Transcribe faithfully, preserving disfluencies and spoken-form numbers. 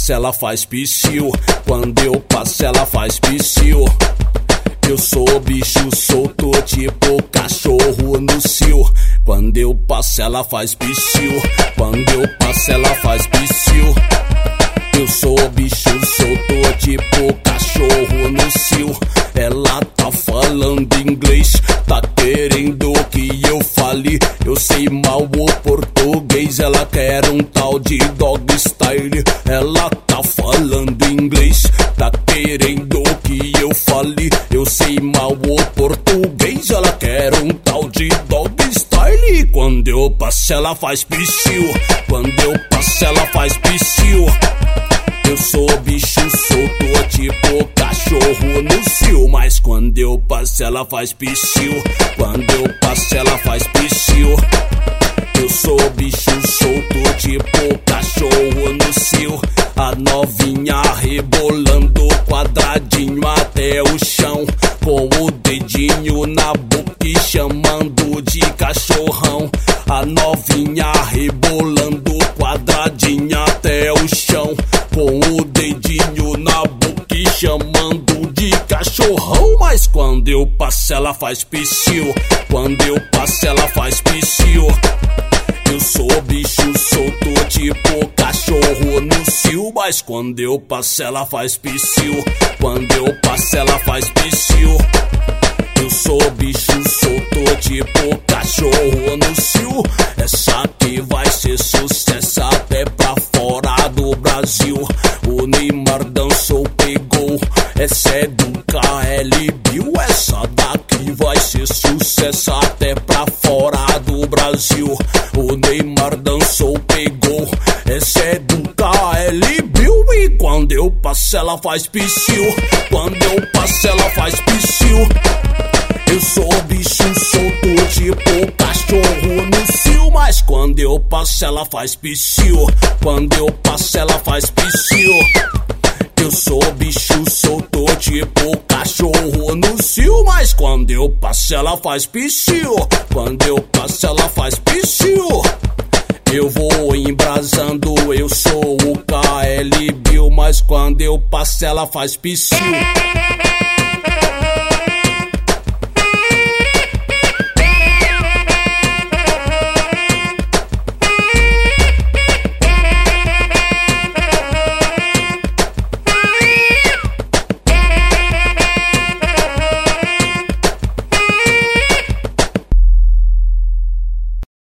passo ela faz psiu. Quando eu passo ela faz psiu. Eu sou bicho solto, tipo cachorro no cio. Quando eu passo ela faz psiu. Quando eu passo ela faz psiu. Eu sou bicho solto, tipo cachorro no cio. Ela tá falando inglês, tá querendo que eu fale. Eu sei mal o português, ela quer um tal de dog style. Ela tá falando inglês, tá querendo que eu fale. Eu sei mal o português, ela quer um tal de dog style. Quando eu passo ela faz psiu. Quando eu passo ela faz psiu. Eu sou bicho solto, tipo cachorro no cio. Mas quando eu passo ela faz psiu. Quando eu passo ela faz psiu. Eu sou bicho solto, tipo cachorro no cio. A novinha rebolando quadradinho até o chão, com o dedinho na boca e chamando de cachorrão. A novinha rebolando quadradinho até o chão, com o dedinho na boca e chamando de cachorrão. Mas quando eu passo ela faz psiu. Quando eu passo ela faz psiu. Eu sou bicho solto, tipo cachorro no cio. Mas quando eu passo ela faz psiu. Quando eu passo ela faz psiu. Eu sou bicho solto, tipo cachorro no cio. Essa aqui vai ser sucesso até pra fora do Brasil. O Neymar dançou, pegou. Essa é do K L Bill. Essa daqui vai ser sucesso até pra fora do Brasil. O Neymar dançou, pegou. Essa é do K L Bill. E quando eu passo ela faz psiu. Quando eu passo ela faz psiu. Eu sou bicho solto, tipo cachorro no cio. Mas quando eu passo ela faz psiu. Quando eu passo ela faz psiu. Eu sou bicho solto, tipo cachorro no cio. Mas quando eu passo ela faz psiu. Quando eu passo ela faz psiu. Eu vou embrasando, eu sou o K L Bill. Mas quando eu passo ela faz psiu.